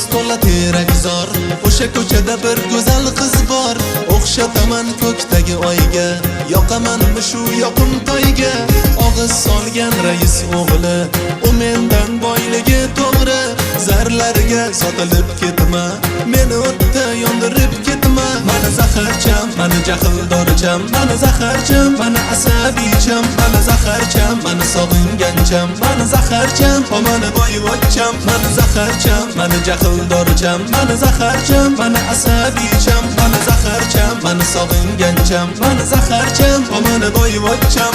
to'la terakzor. O'sha ko'chada bir go'zal qiz bor. O'xshataman ko'kdagi oyga, yoqamanmi shu yoqimtoyga. Og'iz solgan rais o'g'li, u mendan boyligi to'g'ri. Zarlarga sotilib ketma, meni o'tda yondirib ketma. Mana zaharcham, mana jahldorcham, mana zaharcham, mana asabiycham, mana zaharcham, mana sog'ingancham, mana zaharcham, mana boyvachcham, mana zaharcham, mana jahldorcham, mana zaharcham, mana asabiycham, mana zaharcham, mana sog'ingancham, mana zaharcham, mana boyvachcham.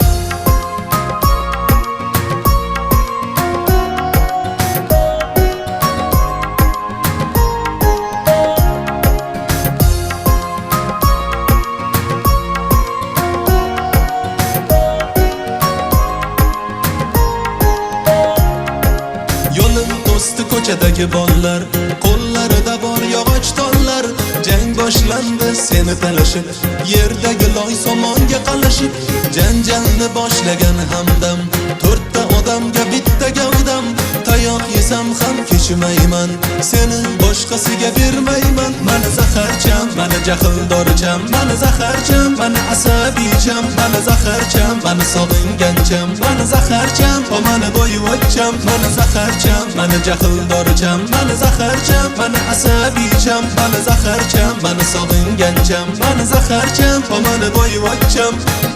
Yo'lim to'sdi ko'chadagi bollar, qo'llarida bor yog'och tollar. Jang boshlandi seni talashib, yerdagi loy somonga qalashib. Janjalni boshlagan hamdam, to'rtta odamga bitta gavdam. Tayoq yesam ham kechmayman, seni boshqasiga bermayman. Mana zaharcham, mana jahldorcham, mana zaharcham, mana asabiycham, mana zaharcham, mana sog'ingancham, mana zaharcham, mana boyvachcham, mana zaharcham, mana jahldorcham, mana zaharcham, mana asabiycham, mana zaharcham, mana sog'ingancham, mana zaharcham, mana boyvachcham.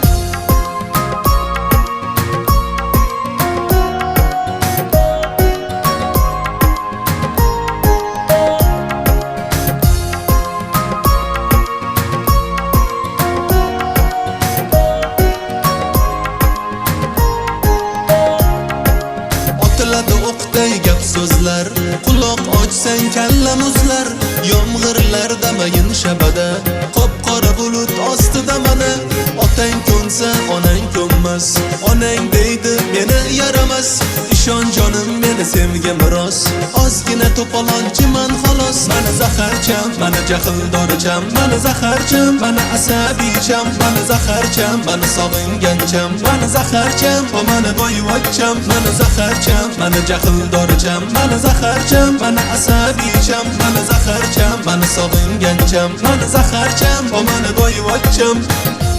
O'qday gap so'zlar, quloq ochsang kalla muzlar. Yomg'irlar damayin shabada, qop-qora bulut ostida mana. Otang ko'nsa onang ko'nmas, onang deydi meni yaramas. Ishon jonim meni sevgim rost, ozgina to'polonchiman xolos. Mana zaharcham, mana jahldorcham, mana zaharcham, mana asabiycham, mana zaharcham, mana sog'ingancham, mana zaharcham, mana boyvachcham, mana zaharcham, mana jahldorcham, mana zaharcham, mana asabiycham, mana zaharcham, mana sog'ingancham, mana zaharcham, mana boyvachcham.